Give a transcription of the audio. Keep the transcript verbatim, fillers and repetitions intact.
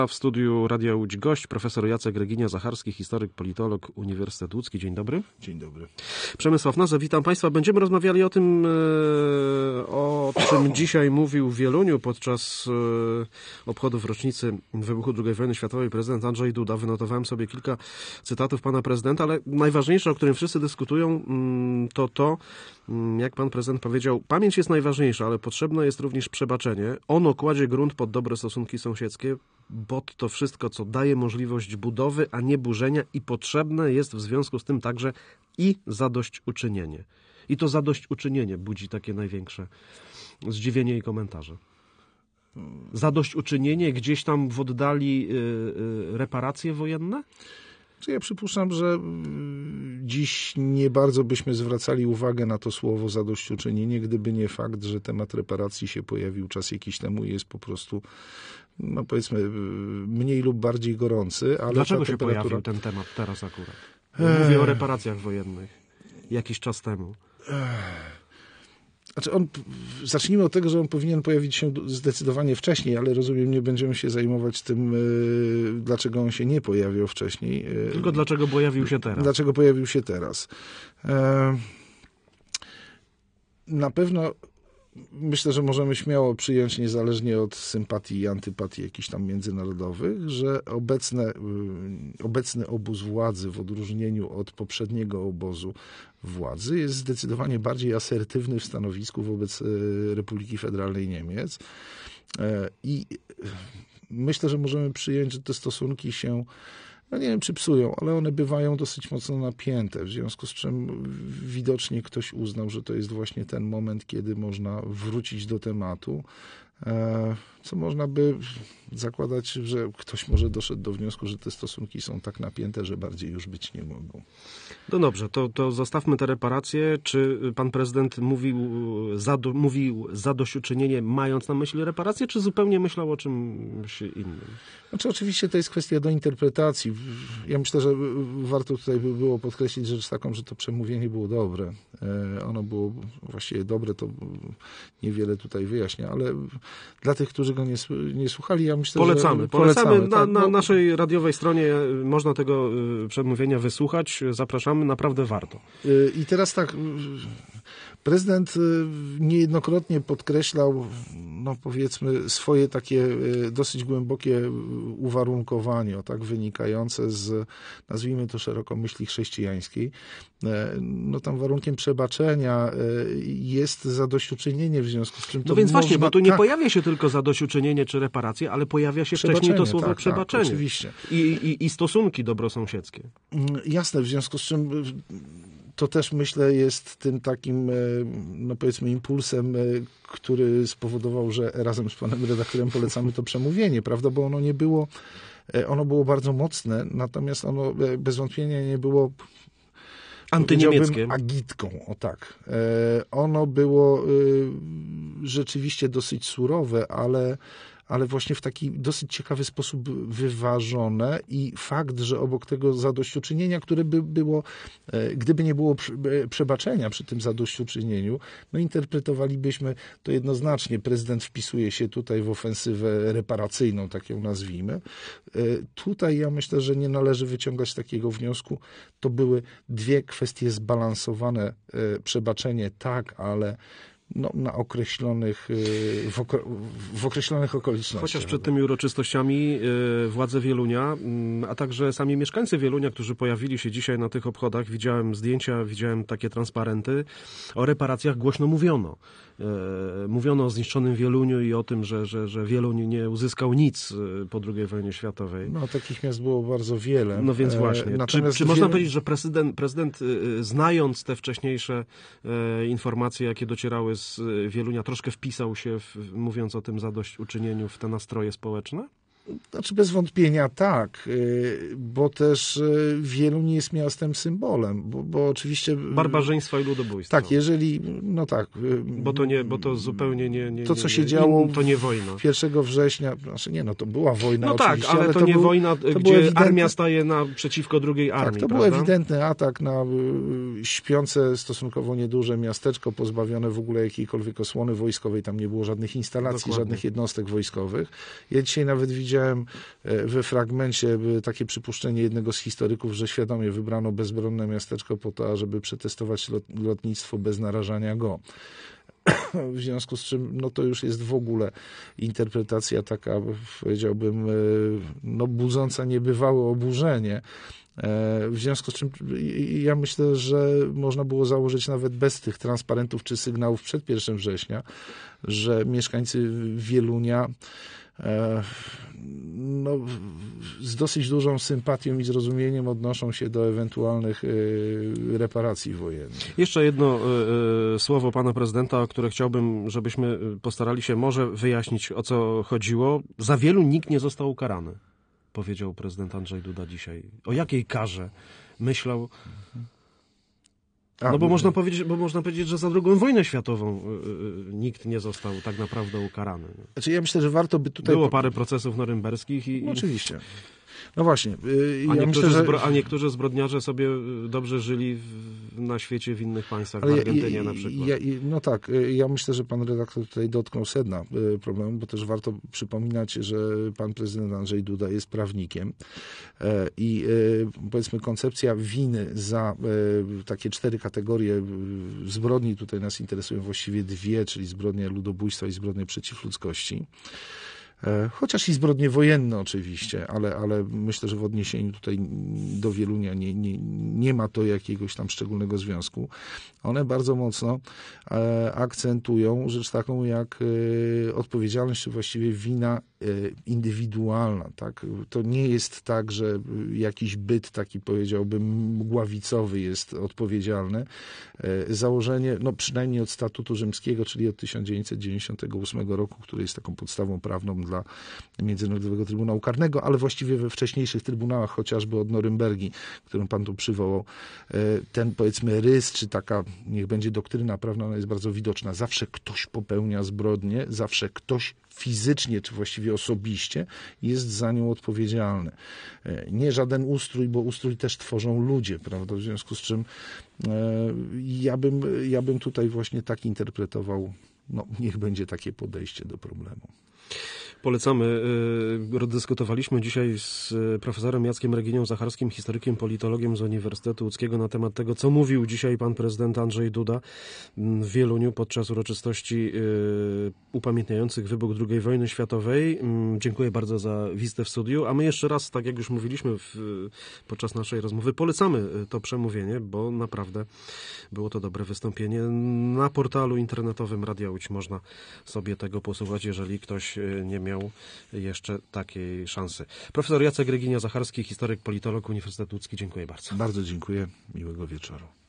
W studiu Radia Łódź gość, profesor Jacek Reginia-Zacharski, historyk, politolog, Uniwersytet Łódzki. Dzień dobry. Dzień dobry. Przemysław Noze, witam Państwa. Będziemy rozmawiali o tym, o czym dzisiaj mówił w Wieluniu podczas obchodów rocznicy wybuchu drugiej wojny światowej prezydent Andrzej Duda. Wynotowałem sobie kilka cytatów pana prezydenta, ale najważniejsze, o którym wszyscy dyskutują, to to, jak pan prezydent powiedział, pamięć jest najważniejsza, ale potrzebne jest również przebaczenie. Ono kładzie grunt pod dobre stosunki sąsiedzkie, bo to wszystko, co daje możliwość budowy, a nie burzenia, i potrzebne jest w związku z tym także i zadośćuczynienie. I to zadośćuczynienie budzi takie największe zdziwienie i komentarze. Zadośćuczynienie gdzieś tam w oddali yy, yy, reparacje wojenne? Ja przypuszczam, że dziś nie bardzo byśmy zwracali uwagę na to słowo zadośćuczynienie, gdyby nie fakt, że temat reparacji się pojawił czas jakiś temu i jest po prostu, no powiedzmy, mniej lub bardziej gorący. Ale dlaczego się temperatura... pojawił ten temat teraz akurat? Mówię o reparacjach wojennych jakiś czas temu. Znaczy on, zacznijmy od tego, że on powinien pojawić się zdecydowanie wcześniej, ale rozumiem, nie będziemy się zajmować tym, dlaczego on się nie pojawił wcześniej. Tylko dlaczego pojawił się teraz. Dlaczego pojawił się teraz. Na pewno myślę, że możemy śmiało przyjąć, niezależnie od sympatii i antypatii jakichś tam międzynarodowych, że obecne, obecny obóz władzy w odróżnieniu od poprzedniego obozu władzy jest zdecydowanie bardziej asertywny w stanowisku wobec Republiki Federalnej Niemiec. I myślę, że możemy przyjąć, że te stosunki się, no nie wiem, czy psują, ale one bywają dosyć mocno napięte, w związku z czym widocznie ktoś uznał, że to jest właśnie ten moment, kiedy można wrócić do tematu, co można by zakładać, że ktoś może doszedł do wniosku, że te stosunki są tak napięte, że bardziej już być nie mogą. No dobrze, to, to zostawmy te reparacje. Czy pan prezydent mówił, zado, mówił zadośćuczynienie, mając na myśli reparacje, czy zupełnie myślał o czymś innym? Znaczy, oczywiście to jest kwestia do interpretacji. Ja myślę, że warto tutaj by było podkreślić rzecz taką, że to przemówienie było dobre. Ono było właściwie dobre, to niewiele tutaj wyjaśnia, ale dla tych, którzy go nie, nie słuchali, ja myślę, polecamy, że... Polecamy. Polecamy. Na, tak, na no... naszej radiowej stronie można tego przemówienia wysłuchać. Zapraszamy, naprawdę warto. I teraz tak, prezydent niejednokrotnie podkreślał, no powiedzmy, swoje takie dosyć głębokie uwarunkowanie, o tak, wynikające z, nazwijmy to szeroko, myśli chrześcijańskiej. No tam warunkiem przebaczenia jest zadośćuczynienie, w związku z czym to No więc można, właśnie, bo tu nie tak, pojawia się tylko zadośćuczynienie czy reparacje, ale pojawia się wcześniej to słowo tak, przebaczenie. Tak, oczywiście. I, i, I stosunki dobrosąsiedzkie. Jasne, w związku z czym to też, myślę, jest tym takim, no powiedzmy, impulsem, który spowodował, że razem z panem redaktorem polecamy to przemówienie, prawda, bo ono nie było, ono było bardzo mocne, natomiast ono bez wątpienia nie było antyniemieckie. Agitką, o tak. Ono było rzeczywiście dosyć surowe, ale ale właśnie w taki dosyć ciekawy sposób wyważone, i fakt, że obok tego zadośćuczynienia, które by było, gdyby nie było przebaczenia przy tym zadośćuczynieniu, no interpretowalibyśmy to jednoznacznie. Prezydent wpisuje się tutaj w ofensywę reparacyjną, tak ją nazwijmy. Tutaj ja myślę, że nie należy wyciągać takiego wniosku. To były dwie kwestie zbalansowane. Przebaczenie tak, ale no, na określonych, w, okre, w określonych okolicznościach. Chociaż przed tymi uroczystościami władze Wielunia, a także sami mieszkańcy Wielunia, którzy pojawili się dzisiaj na tych obchodach, widziałem zdjęcia, widziałem takie transparenty, o reparacjach głośno mówiono. Mówiono o zniszczonym Wieluniu i o tym, że, że, że Wieluń nie uzyskał nic po drugiej wojnie światowej. No, takich miast było bardzo wiele. No więc właśnie. Natomiast czy czy można powiedzieć, że prezydent, prezydent, znając te wcześniejsze informacje, jakie docierały z Wielunia, troszkę wpisał się, w, mówiąc o tym zadośćuczynieniu, w te nastroje społeczne? Znaczy bez wątpienia tak, bo też Wieluń jest miastem symbolem, bo, bo oczywiście... Barbarzyństwa i ludobójstwa. Tak, jeżeli, no tak. Bo to, nie, bo to zupełnie nie... nie to, co się nie, działo to nie wojna. pierwszego września, znaczy nie, no to była wojna no oczywiście. tak, ale, ale to, to nie był, wojna, to gdzie ewidentny... armia staje naprzeciwko drugiej armii, Tak, to prawda? był ewidentny atak na śpiące stosunkowo nieduże miasteczko, pozbawione w ogóle jakiejkolwiek osłony wojskowej, tam nie było żadnych instalacji, Dokładnie. żadnych jednostek wojskowych. Ja dzisiaj nawet widziałem widziałem we fragmencie takie przypuszczenie jednego z historyków, że świadomie wybrano bezbronne miasteczko po to, żeby przetestować lotnictwo bez narażania go. W związku z czym no to już jest w ogóle interpretacja taka, powiedziałbym, no, budząca niebywałe oburzenie. W związku z czym ja myślę, że można było założyć nawet bez tych transparentów czy sygnałów przed pierwszego września, że mieszkańcy Wielunia no, z dosyć dużą sympatią i zrozumieniem odnoszą się do ewentualnych reparacji wojennych. Jeszcze jedno y, y, słowo pana prezydenta, które chciałbym, żebyśmy postarali się może wyjaśnić, o co chodziło. Za wielu nikt nie został ukarany, powiedział prezydent Andrzej Duda dzisiaj. O jakiej karze myślał? No bo można powiedzieć, bo można powiedzieć, że za drugą wojnę światową y, y, nikt nie został tak naprawdę ukarany. Znaczy ja myślę, że warto by tutaj... Było parę procesów norymberskich i... No, oczywiście. No właśnie. Yy, a, ja niektórzy myślę, że... zbro, a niektórzy zbrodniarze sobie dobrze żyli w, na świecie w innych państwach, Ale w Argentynie ja, na przykład. Ja, no tak, ja myślę, że pan redaktor tutaj dotknął sedna problemu, bo też warto przypominać, że pan prezydent Andrzej Duda jest prawnikiem i powiedzmy koncepcja winy za takie cztery kategorie zbrodni, tutaj nas interesują właściwie dwie, czyli zbrodnie ludobójstwa i zbrodnie przeciw ludzkości. Chociaż i zbrodnie wojenne oczywiście, ale, ale myślę, że w odniesieniu tutaj do Wielunia nie, nie, nie ma to jakiegoś tam szczególnego związku. One bardzo mocno akcentują rzecz taką jak odpowiedzialność, czy właściwie wina indywidualna. Tak? To nie jest tak, że jakiś byt taki, powiedziałbym, mgławicowy jest odpowiedzialny. Założenie, no przynajmniej od statutu rzymskiego, czyli od tysiąc dziewięćset dziewięćdziesiątego ósmego roku, który jest taką podstawą prawną dla Międzynarodowego Trybunału Karnego, ale właściwie we wcześniejszych trybunałach, chociażby od Norymbergi, którą pan tu przywołał, ten powiedzmy rys, czy taka, niech będzie doktryna prawna, ona jest bardzo widoczna. Zawsze ktoś popełnia zbrodnię, zawsze ktoś fizycznie, czy właściwie osobiście jest za nią odpowiedzialny. Nie żaden ustrój, bo ustrój też tworzą ludzie, prawda? W związku z czym ja bym, ja bym tutaj właśnie tak interpretował, no niech będzie takie podejście do problemu. Polecamy. Dyskutowaliśmy dzisiaj z profesorem Jackiem Reginią Zacharskim, historykiem, politologiem z Uniwersytetu Łódzkiego na temat tego, co mówił dzisiaj pan prezydent Andrzej Duda w Wieluniu podczas uroczystości upamiętniających wybuch drugiej wojny światowej. Dziękuję bardzo za wizytę w studiu, a my jeszcze raz, tak jak już mówiliśmy w, podczas naszej rozmowy, polecamy to przemówienie, bo naprawdę było to dobre wystąpienie. Na portalu internetowym Radia Łódź można sobie tego posłuchać, jeżeli ktoś nie miał miał jeszcze takiej szansy. Profesor Jacek Reginia Zacharski, historyk, politolog, Uniwersytet Łódzki. Dziękuję bardzo. Bardzo dziękuję. Miłego wieczoru.